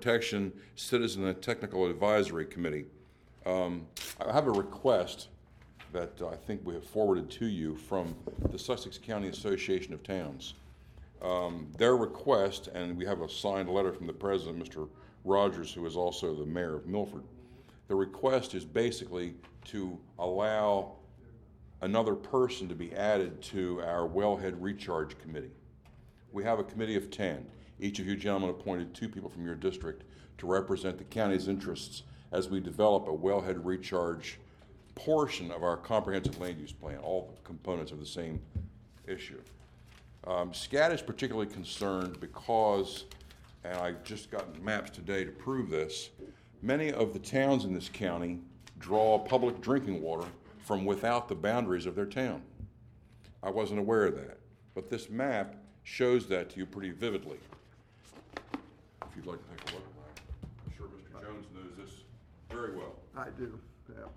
Protection Citizen and Technical Advisory Committee. I have a request that I think we have forwarded to you from the Sussex County Association of Towns. Their request, and we have a signed letter from the president, Mr. Rogers, who is also the mayor of Milford. The request is basically to allow another person to be added to our wellhead recharge committee. We have a committee of 10. Each of you gentlemen appointed 2 people from your district to represent the county's interests as we develop a wellhead recharge portion of our comprehensive land use plan, all components of the same issue. SCAT is particularly concerned because, and I just got maps today to prove this, many of the towns in this county draw public drinking water from without the boundaries of their town. I wasn't aware of that, but this map shows that to you pretty vividly. If you'd like to take a look, I'm sure Mr. Jones knows this very well. I do, yeah.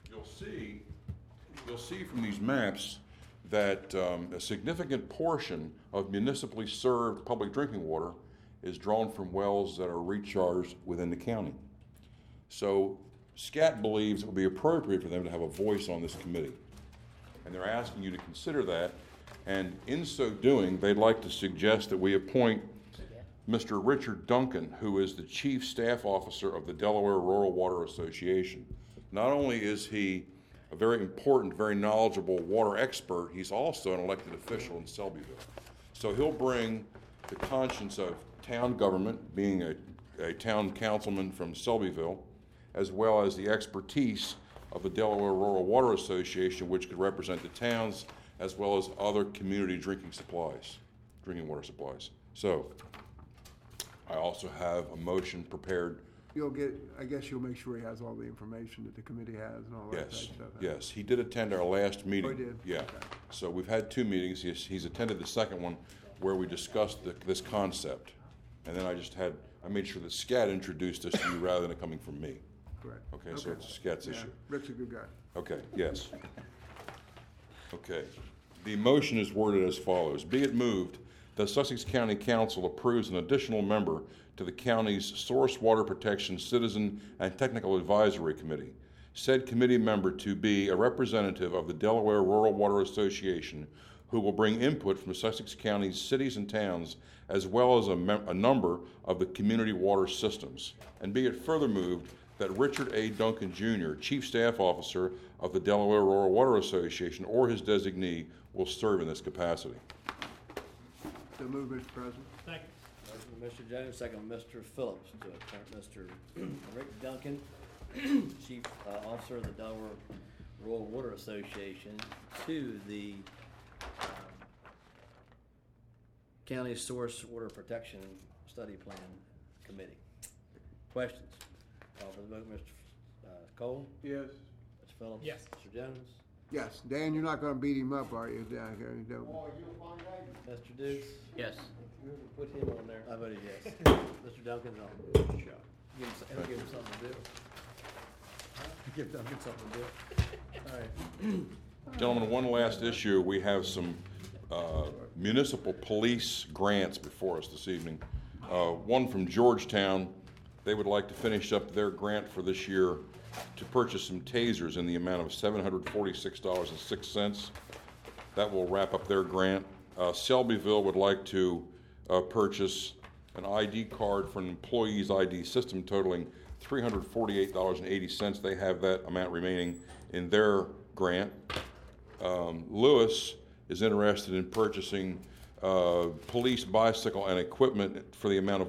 You'll see from these maps that a significant portion of municipally served public drinking water is drawn from wells that are recharged within the county. So SCAT believes it would be appropriate for them to have a voice on this committee. And they're asking you to consider that. And in so doing, they'd like to suggest that we appoint Mr. Richard Duncan, who is the Chief Staff Officer of the Delaware Rural Water Association. Not only is he a very important, very knowledgeable water expert, he's also an elected official in Selbyville. So he'll bring the conscience of town government, being a town councilman from Selbyville, as well as the expertise of the Delaware Rural Water Association, which could represent the towns, as well as other community drinking water supplies. So I also have a motion prepared. I guess you'll make sure he has all the information that the committee has and all that type of stuff. Yes, he did attend our last meeting. Oh, he did? Yeah. Okay. So we've had 2 meetings. He's attended the second one where we discussed this concept. And then I made sure that SCAT introduced us to you rather than it coming from me. Correct. Okay, so it's SCAT's issue. Rick's a good guy. Okay, yes. Okay. The motion is worded as follows. Be it moved that Sussex County Council approves an additional member to the county's Source Water Protection Citizen and Technical Advisory Committee. Said committee member to be a representative of the Delaware Rural Water Association who will bring input from Sussex County's cities and towns as well as a number of the community water systems. And be it further moved that Richard A. Duncan Jr., Chief Staff Officer of the Delaware Rural Water Association or his designee will serve in this capacity. So move, Mr. President. Second. Motion by Mr. Jones, second by Mr. Phillips to appoint Mr. Rick Duncan, Chief Officer of the Delaware Rural Water Association, to the County Source Water Protection Study Plan Committee. Questions? Call for the vote, Mr. Cole? Yes. Mr. Phillips? Yes. Mr. Jones? Yes. Dan, you're not going to beat him up, are you, down here? You don't. Mr. Dukes? Yes. Put him on there. I voted yes. Mr. Duncan's on. Give him something to do. Give Duncan something to do. All right. Gentlemen, one last issue. We have some municipal police grants before us this evening. One from Georgetown. They would like to finish up their grant for this year to purchase some tasers in the amount of $746.06. That will wrap up their grant. Selbyville would like to purchase an ID card for an employee's ID system totaling $348.80. They have that amount remaining in their grant. Lewis is interested in purchasing police bicycle and equipment for the amount of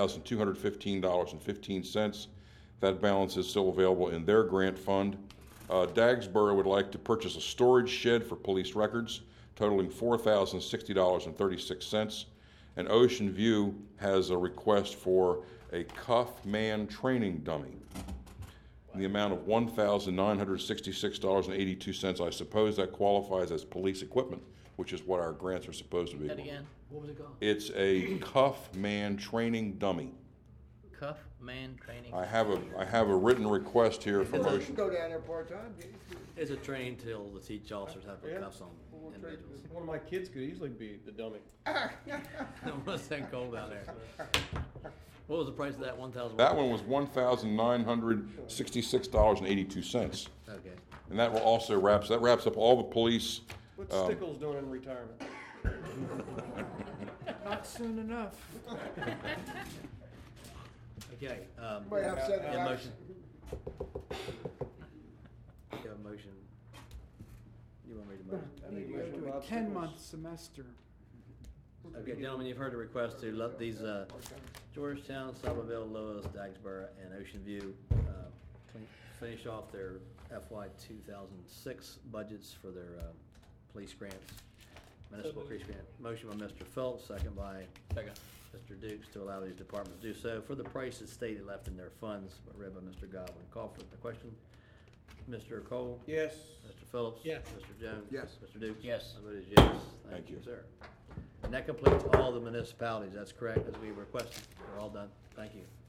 $1,215.15. That balance is still available in their grant fund. Dagsboro would like to purchase a storage shed for police records totaling $4,060.36. And Ocean View has a request for a cuff man training dummy in the amount of $1,966.82. I suppose that qualifies as police equipment, which is what our grants are supposed to be. That again. What was it called? It's a cuff man training dummy. Cuff man training. I have a written request here for You motion. can go down there part-time. It's a training tool to teach officers how to put cuffs on individuals. One of my kids could easily be the dummy. It wasn't cold out there. What was the price of that, 1,000? That one was $1,966.82. Okay. And that will also wraps up all the police. What's Stickles doing in retirement? Not soon enough. Okay, Might have said yeah, that. motion. You have a motion. You want me to motion? I need a You motion do a about 10-month semester. Okay, gentlemen, you've heard the request to let these, Georgetown, Somerville, Lewis, Dagsboro, and Ocean View, finish off their FY 2006 budgets for their, police grants, municipal police grant. Motion by Mr. Phillips, second by Mr. Dukes to allow these departments to do so for the prices stated left in their funds, but read by Mr. Godwin. Call for the question. Mr. Cole? Yes. Mr. Phillips? Yes. Mr. Jones? Yes. Mr. Dukes? Yes. My vote is yes. Thank you. Sir. And that completes all the municipalities. That's correct, as we requested. We're all done. Thank you.